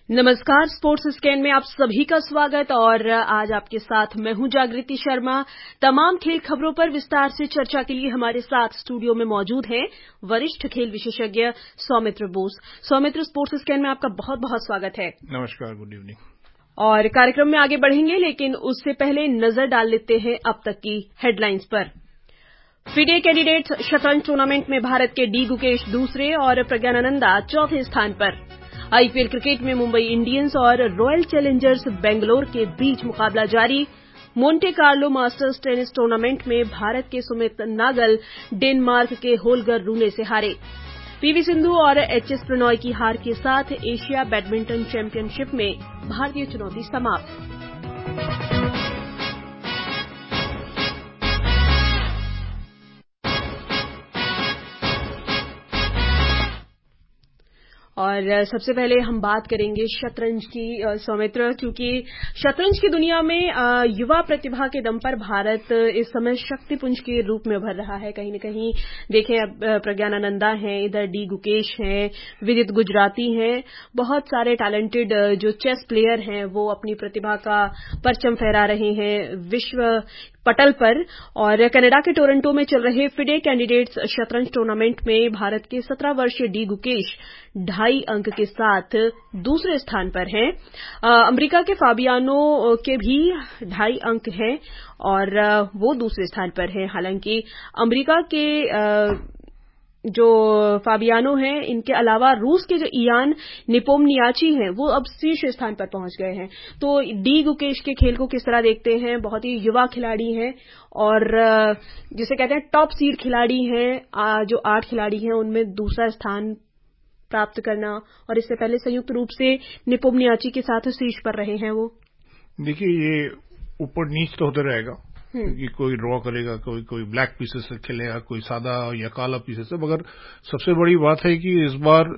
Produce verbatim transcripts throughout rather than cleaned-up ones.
नमस्कार, sports scan में आप सभी का स्वागत। और आज आपके साथ मैं हूं जागृति शर्मा। तमाम खेल खबरों पर विस्तार से चर्चा के लिए हमारे साथ स्टूडियो में मौजूद हैं वरिष्ठ खेल विशेषज्ञ सौमित्र बोस। सौमित्र, स्पोर्ट्स स्कैन में आपका बहुत बहुत स्वागत है। नमस्कार, गुड इवनिंग। और कार्यक्रम में आगे बढ़ेंगे, लेकिन उससे पहले नजर डाल लेते हैं अब तक की हेडलाइंस पर। फिडे कैंडिडेट्स शतरंज टूर्नामेंट में भारत के डी गुकेश दूसरे और प्रज्ञानानंदा चौथे स्थान पर। आईपीएल क्रिकेट में मुंबई इंडियंस और रॉयल चैलेंजर्स बेंगलोर के बीच मुकाबला जारी। Monte Carlo Masters tennis tournament में भारत के सुमित नागल डेनमार्क के होल्गर रूने से हारे। पीवी सिंधु और एचएस प्रणॉय की हार के साथ एशिया बैडमिंटन चैंपियनशिप में भारतीय चुनौती समाप्त। और सबसे पहले हम बात करेंगे शतरंज की, सौमित्र, क्योंकि शतरंज की दुनिया में युवा प्रतिभा के दम पर भारत इस समय शक्तिपुंज के रूप में उभर रहा है। कहीं न कहीं देखें, अब प्रज्ञानानंदा हैं, इधर डी गुकेश हैं, विदित गुजराती हैं, बहुत सारे टैलेंटेड जो चेस प्लेयर हैं वो अपनी प्रतिभा का परचम फहरा रहे हैं विश्व पटल पर। और कनाडा के टोरंटो में चल रहे फिडे कैंडिडेट्स शतरंज टूर्नामेंट में भारत के सत्रह वर्षीय डी गुकेश ढाई अंक के साथ दूसरे स्थान पर हैं। अमेरिका के फाबियानो के भी ढाई अंक हैं और वो दूसरे स्थान पर हैं। हालांकि अमेरिका के आ, जो फाबियानो हैं, इनके अलावा रूस के जो इयान नेपोमनियाची हैं वो अब शीर्ष स्थान पर पहुंच गए हैं। तो डी गुकेश के खेल को किस तरह देखते हैं? बहुत ही युवा खिलाड़ी हैं और जिसे कहते हैं टॉप सीड खिलाड़ी हैं। जो आठ खिलाड़ी हैं उनमें दूसरा स्थान प्राप्त करना, और इससे पहले संयुक्त रूप से नेपोमनियाची के साथ शीर्ष पर रहे हैं वो। देखिए, ये ऊपर नीच तो होता रहेगा, क्योंकि कोई ड्रॉ करेगा, कोई कोई ब्लैक पीसेस से खेलेगा, कोई सादा या काला पीसेस से। मगर सबसे बड़ी बात है कि इस बार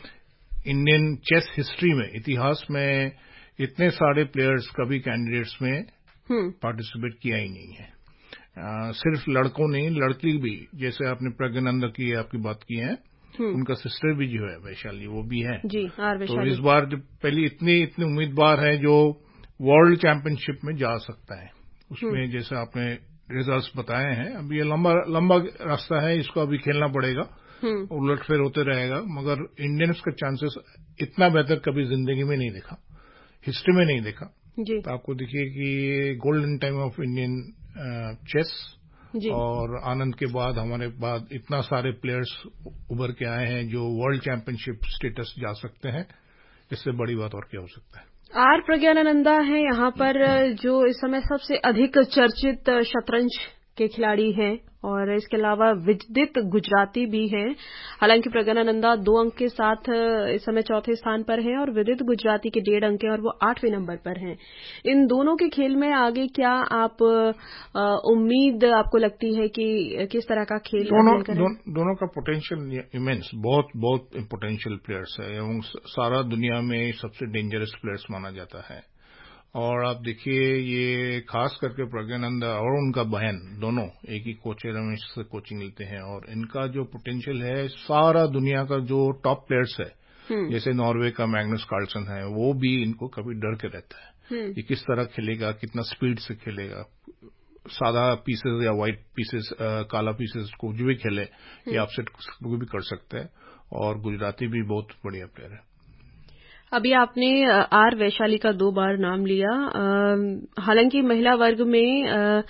इंडियन चेस हिस्ट्री में, इतिहास में इतने सारे प्लेयर्स कभी कैंडिडेट्स में पार्टिसिपेट किया ही नहीं है। आ, सिर्फ लड़कों नहीं, लड़की भी, जैसे आपने प्रज्ञानंदा की आपकी बात की है, उनका सिस्टर भी जो है वैशाली, वो भी है जी। आर तो इस बार जो पहली इतने इतने उम्मीदवार हैं जो वर्ल्ड चैंपियनशिप में जा सकता है, उसमें जैसे आपने रिजल्ट्स बताए हैं, अभी ये लंबा लंबा रास्ता है, इसको अभी खेलना पड़ेगा, उलटफेर होते रहेगा। मगर इंडियंस का चांसेस इतना बेहतर कभी जिंदगी में नहीं देखा, हिस्ट्री में नहीं देखा। तो आपको देखिए कि golden time of Indian chess, और आनंद के बाद हमारे बाद इतना सारे प्लेयर्स उभर के आए हैं जो वर्ल्ड चैंपियनशिप स्टेटस जा सकते हैं। इससे बड़ी बात और क्या हो सकता है? आर प्रज्ञानानंदा है यहाँ पर जो इस समय सबसे अधिक चर्चित शतरंज के खिलाड़ी हैं, और इसके अलावा विदित गुजराती भी हैं। हालांकि प्रज्ञानानंदा दो अंक के साथ इस समय चौथे स्थान पर हैं और विदित गुजराती के डेढ़ अंक हैं और वो आठवें नंबर पर हैं। इन दोनों के खेल में आगे क्या आप उम्मीद आपको लगती है कि किस तरह का खेल दोनों दो, दोनों का पोटेंशियल इमेंस, बहुत बहुत पोटेंशियल प्लेयर्स है एवं सारा दुनिया में सबसे डेंजरस प्लेयर्स माना जाता है। और आप देखिए, ये खास करके प्रज्ञानंदा और उनका बहन दोनों एक ही कोच रमेश से कोचिंग लेते हैं, और इनका जो पोटेंशियल है, सारा दुनिया का जो टॉप प्लेयर्स है, जैसे नॉर्वे का मैग्नस कार्लसन है, वो भी इनको कभी डर के रहता है ये किस तरह खेलेगा, कितना स्पीड से खेलेगा, सादा पीसेस या व्हाइट पीसेस, काला पीसेस को जो भी खेले ये अपसेट भी कर सकते हैं। और गुजराती भी बहुत बढ़िया प्लेयर है। अभी आपने आर वैशाली का दो बार नाम लिया। हालांकि महिला वर्ग में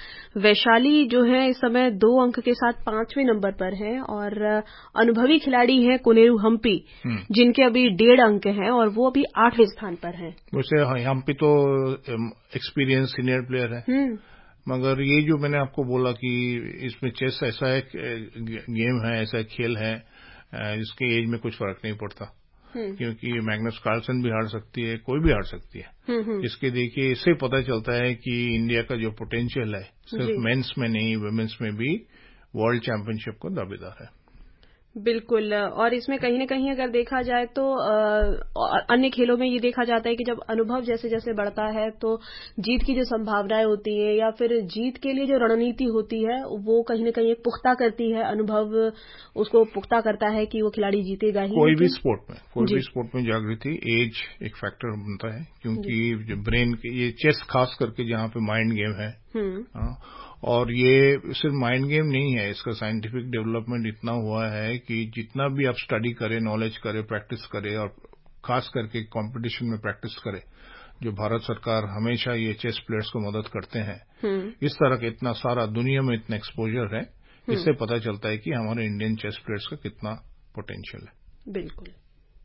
वैशाली जो है इस समय दो अंक के साथ पांचवें नंबर पर है, और अनुभवी खिलाड़ी हैं कोनेरू हम्पी, जिनके अभी डेढ़ अंक हैं और वो अभी आठवें स्थान पर हैं। वैसे हम्पी तो एक्सपीरियंस सीनियर प्लेयर है, मगर ये जो मैंने आपको बोला कि इसमें चेस ऐसा एक गेम है, ऐसा एक खेल है जिसके एज में कुछ फर्क नहीं पड़ता, क्योंकि मैग्नस कार्लसन भी हार सकती है, कोई भी हार सकती है। इसके देखिए, इससे पता चलता है कि इंडिया का जो पोटेंशियल है सिर्फ मेंस में नहीं, वुमेन्स में भी वर्ल्ड चैंपियनशिप को दावेदार है। बिल्कुल। और इसमें कहीं न कहीं अगर देखा जाए तो आ, अन्य खेलों में ये देखा जाता है कि जब अनुभव जैसे जैसे बढ़ता है तो जीत की जो संभावनाएं होती है या फिर जीत के लिए जो रणनीति होती है वो कहीं न कहीं एक पुख्ता करती है, अनुभव उसको पुख्ता करता है कि वो खिलाड़ी जीतेगा ही। कोई भी स्पोर्ट में कोई भी स्पोर्ट में जागृति, एज एक फैक्टर बनता है, क्योंकि जो ब्रेन के ये चेस खास करके जहाँ पे माइंड गेम है, हाँ, और ये सिर्फ माइंड गेम नहीं है, इसका साइंटिफिक डेवलपमेंट इतना हुआ है कि जितना भी आप स्टडी करें, नॉलेज करें, प्रैक्टिस करें, और खास करके कंपटीशन में प्रैक्टिस करें, जो भारत सरकार हमेशा ये चेस प्लेयर्स को मदद करते हैं, इस तरह का इतना सारा दुनिया में इतना एक्सपोजर है, इससे पता चलता है कि हमारे इंडियन चेस प्लेयर्स का कितना पोटेंशियल है। बिल्कुल।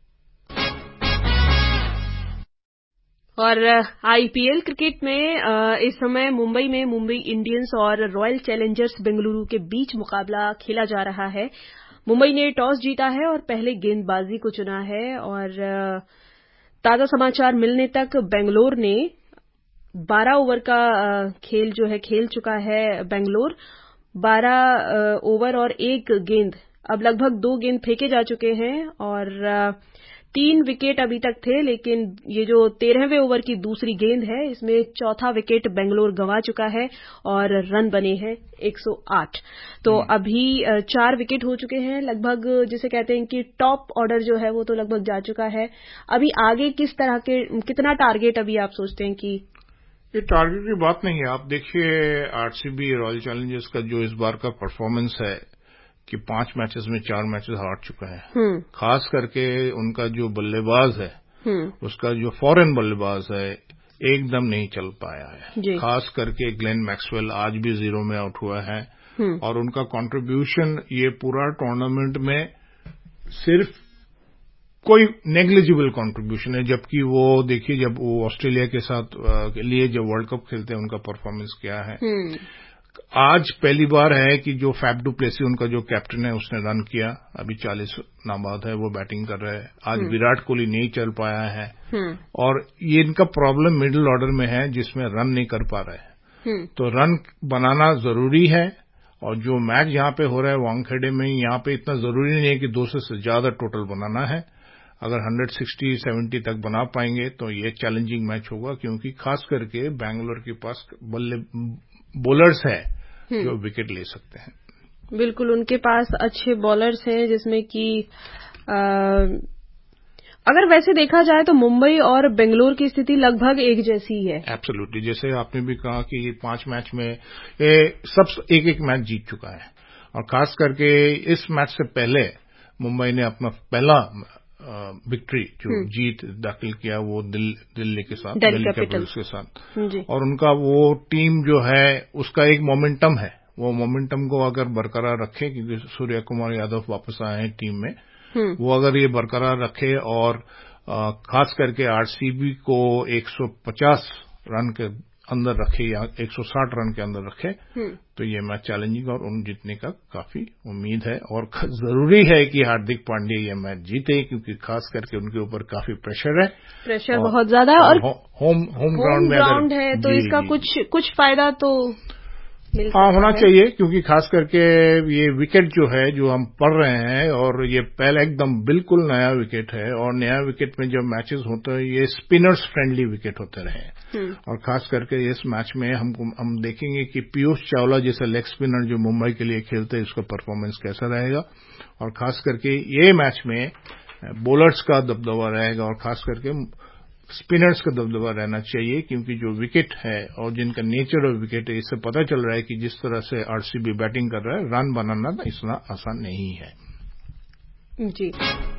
और आईपीएल क्रिकेट में इस समय मुंबई में मुंबई इंडियंस और रॉयल चैलेंजर्स बेंगलुरु के बीच मुकाबला खेला जा रहा है। मुंबई ने टॉस जीता है और पहले गेंदबाजी को चुना है, और ताजा समाचार मिलने तक बेंगलोर ने बारह ओवर का खेल जो है खेल चुका है। बेंगलोर बारह ओवर और एक गेंद, अब लगभग दो गेंद फेंके जा चुके हैं और तीन विकेट अभी तक थे, लेकिन ये जो तेरहवें ओवर की दूसरी गेंद है इसमें चौथा विकेट बेंगलोर गंवा चुका है और रन बने हैं एक सौ आठ। तो अभी चार विकेट हो चुके हैं, लगभग जिसे कहते हैं कि टॉप ऑर्डर जो है वो तो लगभग जा चुका है। अभी आगे किस तरह के कितना टारगेट अभी आप सोचते हैं कि? ये टारगेट की बात नहीं है। आप देखिए आरसीबी रॉयल चैलेंजर्स का जो इस बार का परफॉर्मेंस है कि पांच मैचेस में चार मैचेस हार चुका है। खास करके उनका जो बल्लेबाज है, उसका जो फॉरेन बल्लेबाज है एकदम नहीं चल पाया है। खास करके ग्लेन मैक्सवेल आज भी जीरो में आउट हुआ है, और उनका कंट्रीब्यूशन ये पूरा टूर्नामेंट में सिर्फ कोई नेग्लिजिबल कंट्रीब्यूशन है, जबकि वो देखिए जब वो ऑस्ट्रेलिया के साथ के लिए जब वर्ल्ड कप खेलते हैं उनका परफॉर्मेंस क्या है। आज पहली बार है कि जो फैफ डू प्लेसी उनका जो कैप्टन है उसने रन किया, अभी चालीस नाबाद है, वो बैटिंग कर रहे हैं। आज विराट कोहली नहीं चल पाया है, और ये इनका प्रॉब्लम मिडिल ऑर्डर में है जिसमें रन नहीं कर पा रहे हैं। तो रन बनाना जरूरी है, और जो मैच यहाँ पे हो रहा है वानखेड़े में, यहाँ पे इतना जरूरी नहीं है कि दो सौ से ज्यादा टोटल बनाना है। अगर एक सौ साठ सत्तर तक बना पाएंगे तो ये चैलेंजिंग मैच होगा, क्योंकि खास करके बैंगलोर के पास बल्ले बॉलर्स है जो विकेट ले सकते हैं। बिल्कुल, उनके पास अच्छे बॉलर्स हैं, जिसमें कि अगर वैसे देखा जाए तो मुंबई और बेंगलोर की स्थिति लगभग एक जैसी है। एब्सोल्युटली, जैसे आपने भी कहा कि ये पांच मैच में ये सब एक एक मैच जीत चुका है, और खास करके इस मैच से पहले मुंबई ने अपना पहला विक्ट्री जो जीत दाखिल किया वो दिल, दिल्ली के साथ, दिल्ली कैपिटल्स के साथ, और उनका वो टीम जो है उसका एक मोमेंटम है, वो मोमेंटम को अगर बरकरार रखे, क्योंकि सूर्य कुमार यादव वापस आए हैं टीम में, वो अगर ये बरकरार रखे और आ, खास करके आरसीबी को एक सौ पचास रन के अंदर रखे या एक सौ साठ रन के अंदर रखे, तो ये मैच चैलेंजिंग और उन जीतने का काफी उम्मीद है। और जरूरी है कि हार्दिक पांड्या ये मैच जीते, क्योंकि खास करके उनके ऊपर काफी प्रेशर है, प्रेशर बहुत ज्यादा है, और, और होम होम ग्राउंड में ग्राउंड है तो जी, इसका जी, कुछ कुछ फायदा तो हाँ होना चाहिए, क्योंकि खास करके ये विकेट जो है जो हम पढ़ रहे हैं, और ये पहले एकदम बिल्कुल नया विकेट है, और नया विकेट में जब मैचेस होते हैं ये स्पिनर्स फ्रेंडली विकेट होते रहे, और खास करके इस मैच में हम हम देखेंगे कि पीयूष चावला जैसा लेग स्पिनर जो मुंबई के लिए खेलते हैं उसका परफॉर्मेंस कैसा रहेगा, और खास करके ये मैच में बॉलर्स का दबदबा रहेगा, और खास करके स्पिनर्स का दबदबा रहना चाहिए, क्योंकि जो विकेट है और जिनका नेचर ऑफ विकेट है, इससे पता चल रहा है कि जिस तरह से आरसीबी बैटिंग कर रहा है, रन बनाना इतना आसान नहीं है। जी,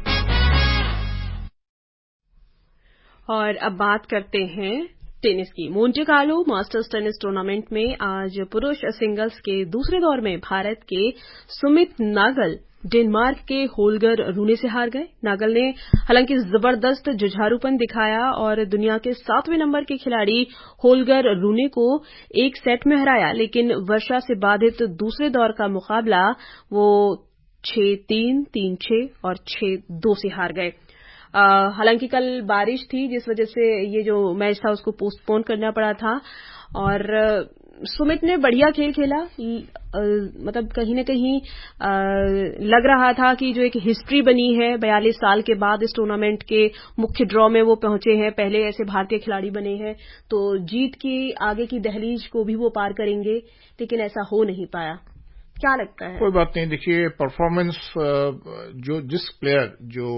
और अब बात करते हैं टेनिस की। Monte Carlo Masters tennis tournament में आज पुरुष सिंगल्स के दूसरे दौर में भारत के सुमित नागल डेनमार्क के होल्गर रूने से हार गए। नागल ने हालांकि जबरदस्त जुझारूपन दिखाया और दुनिया के सातवें नंबर के खिलाड़ी होल्गर रूने को एक सेट में हराया, लेकिन वर्षा से बाधित दूसरे दौर का मुकाबला वो छह तीन, तीन छह और छह दो से हार गए। हालांकि कल बारिश थी, जिस वजह से ये जो मैच था उसको पोस्टपोन करना पड़ा था, और सुमित ने बढ़िया खेल खेला, आ, मतलब कहीं न कहीं आ, लग रहा था कि जो एक हिस्ट्री बनी है बयालीस साल के बाद इस टूर्नामेंट के मुख्य ड्रॉ में वो पहुंचे हैं, पहले ऐसे भारतीय खिलाड़ी बने हैं, तो जीत की आगे की दहलीज को भी वो पार करेंगे, लेकिन ऐसा हो नहीं पाया। क्या लगता है? कोई बात नहीं, देखिए परफॉर्मेंस जो जिस प्लेयर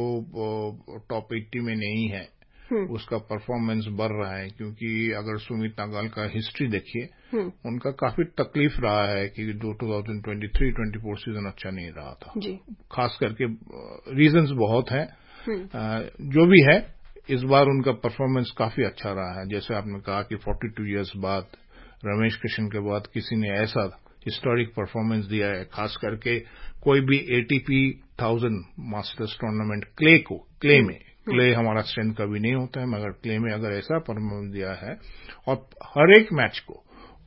जो टॉप अस्सी में नहीं है उसका परफॉर्मेंस बढ़ रहा है, क्योंकि अगर सुमित नागाल का हिस्ट्री देखिए उनका काफी तकलीफ रहा है कि दो हज़ार तेईस चौबीस सीजन अच्छा नहीं रहा था जी। खास करके रीजंस बहुत हैं, जो भी है इस बार उनका परफॉर्मेंस काफी अच्छा रहा है। जैसे आपने कहा कि बयालीस इयर्स बाद रमेश कृष्ण के बाद किसी ने ऐसा हिस्टोरिक परफॉर्मेंस दिया है, खास करके कोई भी ATP thousand Masters tournament clay को क्ले में क्ले हमारा स्ट्रेंथ कभी नहीं होता है, मगर क्ले में अगर ऐसा परफॉर्मेंस दिया है और हर एक मैच को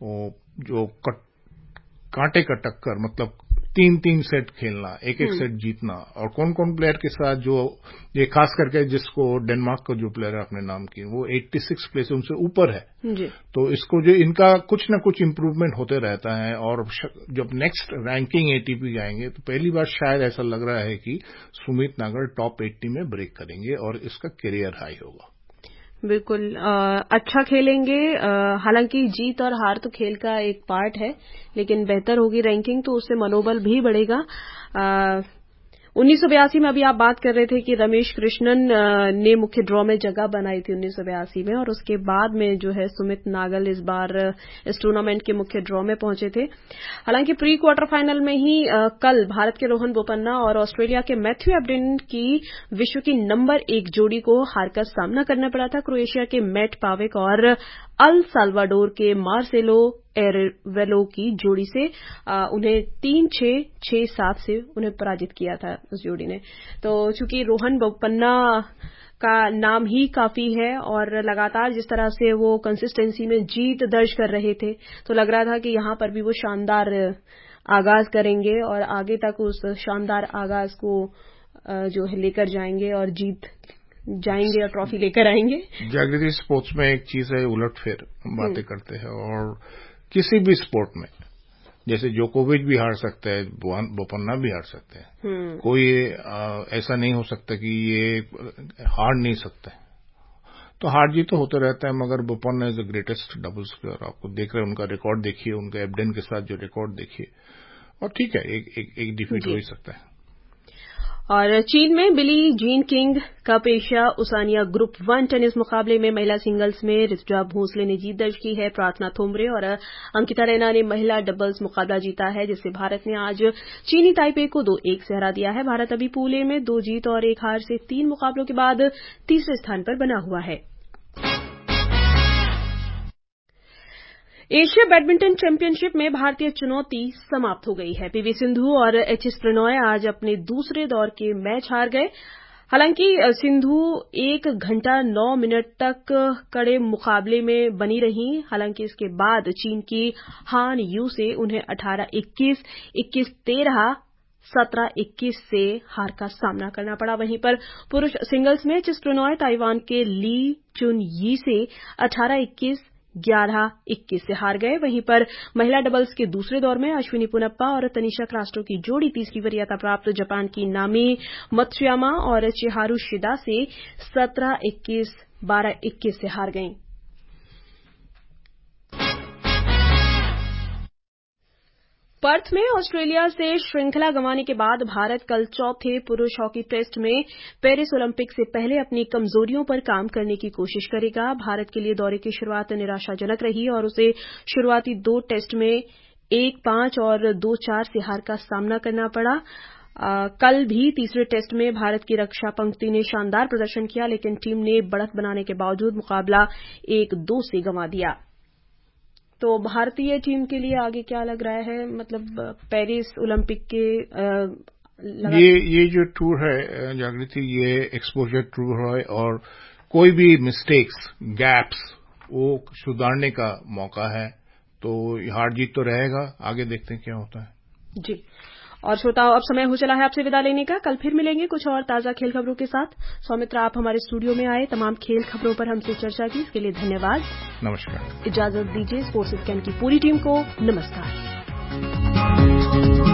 जो कट, कांटे का टक्कर, मतलब तीन तीन सेट खेलना, एक एक सेट जीतना, और कौन कौन प्लेयर के साथ जो ये खास करके जिसको डेनमार्क का जो प्लेयर अपने नाम की वो छियासी प्लेस उनसे ऊपर है जी। तो इसको जो इनका कुछ ना कुछ इम्प्रूवमेंट होते रहता है, और जब नेक्स्ट रैंकिंग एटीपी जाएंगे तो पहली बार शायद ऐसा लग रहा है कि सुमित नागल टॉप अस्सी में ब्रेक करेंगे और इसका करियर हाई होगा। बिल्कुल आ, अच्छा खेलेंगे। हालांकि जीत और हार तो खेल का एक पार्ट है, लेकिन बेहतर होगी रैंकिंग तो उससे मनोबल भी बढ़ेगा। आ, उन्नीस सौ बयासी में अभी आप बात कर रहे थे कि रमेश कृष्णन ने मुख्य ड्रॉ में जगह बनाई थी उन्नीस सौ बयासी में, और उसके बाद में जो है सुमित नागल इस बार इस टूर्नामेंट के मुख्य ड्रॉ में पहुंचे थे। हालांकि प्री क्वार्टर फाइनल में ही आ, कल भारत के रोहन बोपन्ना और ऑस्ट्रेलिया के मैथ्यू एबडेन की विश्व की नंबर एक जोड़ी को हार का सामना करना पड़ा था। क्रोएशिया के मैट पावेक और अल साल्वाडोर के मार्सेलो एरेवेलो की जोड़ी से आ, उन्हें तीन छह छह सात से उन्हें पराजित किया था उस जोड़ी ने। तो चूंकि रोहन बोपन्ना का नाम ही काफी है और लगातार जिस तरह से वो कंसिस्टेंसी में जीत दर्ज कर रहे थे, तो लग रहा था कि यहां पर भी वो शानदार आगाज करेंगे और आगे तक उस शानदार आगाज को जो है लेकर जाएंगे और जीत जाएंगे और ट्रॉफी लेकर आएंगे। जागृति, स्पोर्ट्स में एक चीज है उलटफेर बातें करते हैं, और किसी भी स्पोर्ट में जैसे जोकोविच भी हार सकता है, बोपन्ना भी हार सकते हैं, कोई आ, ऐसा नहीं हो सकता कि ये हार नहीं सकते। तो हार जीत तो होता रहता है, मगर Bopanna is the greatest doubles player. आपको देख रहे हैं, उनका रिकॉर्ड देखिए, उनका एबडेन के साथ जो रिकॉर्ड देखिए, और ठीक है एक एक, एक डिफीट हो ही सकता है। और चीन में Billie Jean King Cup Asia Oceania group one tennis मुकाबले में महिला सिंगल्स में ऋतुजा भोसले ने जीत दर्ज की है। प्रार्थना थोमरे और अंकिता रैना ने महिला डबल्स मुकाबला जीता है, जिससे भारत ने आज चीनी ताइपे को दो एक से हरा दिया है। भारत अभी पूल ए में दो जीत और एक हार से तीन मुकाबलों के बाद तीसरे स्थान पर बना हुआ है। एशिया बैडमिंटन चैंपियनशिप में भारतीय चुनौती समाप्त हो गई है। पीवी सिंधु और एचएस प्रणॉय आज अपने दूसरे दौर के मैच हार गए। हालांकि सिंधु एक घंटा नौ मिनट तक कड़े मुकाबले में बनी रही। हालांकि इसके बाद चीन की हान यू से उन्हें अठारह इक्कीस, इक्कीस तेरह, सत्रह इक्कीस से हार का सामना करना पड़ा। वहीं पर पुरुष सिंगल्स में एचएस प्रणॉय ताइवान के ली चुन यी से अठारह इक्कीस, ग्यारह इक्कीस से हार गए। वहीं पर महिला डबल्स के दूसरे दौर में अश्विनी पुनप्पा और तनिषा क्रास्टो की जोड़ी तीसरी वरीयता प्राप्त जापान की नामी मत्सुयामा और चिहारू शिदा से सत्रह इक्कीस, बारह इक्कीस से हार गईं। पर्थ में ऑस्ट्रेलिया से श्रृंखला गंवाने के बाद भारत कल चौथे पुरुष हॉकी टेस्ट में पेरिस ओलंपिक से पहले अपनी कमजोरियों पर काम करने की कोशिश करेगा। भारत के लिए दौरे की शुरुआत निराशाजनक रही और उसे शुरुआती दो टेस्ट में एक पांच और दो चार से हार का सामना करना पड़ा। आ, कल भी तीसरे टेस्ट में भारत की रक्षा पंक्ति ने शानदार प्रदर्शन किया, लेकिन टीम ने बढ़त बनाने के बावजूद मुकाबला एक दो से गंवा दिया। तो भारतीय टीम के लिए आगे क्या लग रहा है, मतलब पेरिस ओलंपिक के आ, ये ये जो टूर है जागृति, ये एक्सपोजर टूर है और कोई भी मिस्टेक्स, गैप्स वो सुधारने का मौका है। तो हार जीत तो रहेगा, आगे देखते हैं क्या होता है। जी। और श्रोताओं, अब समय हो चला है आपसे विदा लेने का। कल फिर मिलेंगे कुछ और ताजा खेल खबरों के साथ। सौमित्र, आप हमारे स्टूडियो में आए, तमाम खेल खबरों पर हमसे चर्चा की, इसके लिए धन्यवाद। नमस्कार। इजाजत दीजिए स्पोर्ट्स स्कैन की पूरी टीम को नमस्कार।